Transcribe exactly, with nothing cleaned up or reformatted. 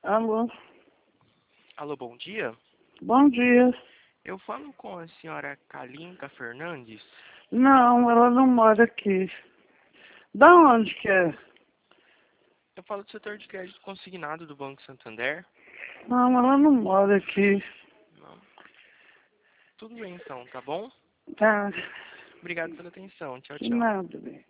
Alô, Alô, bom dia. bom dia. Eu falo com a senhora Kalinka Fernandes. Não, ela não mora aqui. Da onde que é? Eu falo do setor de crédito consignado do Banco Santander. Não, ela não mora aqui. Não. Tudo bem então, tá bom? Tá, Obrigado pela atenção. Tchau, de tchau. nada, bem.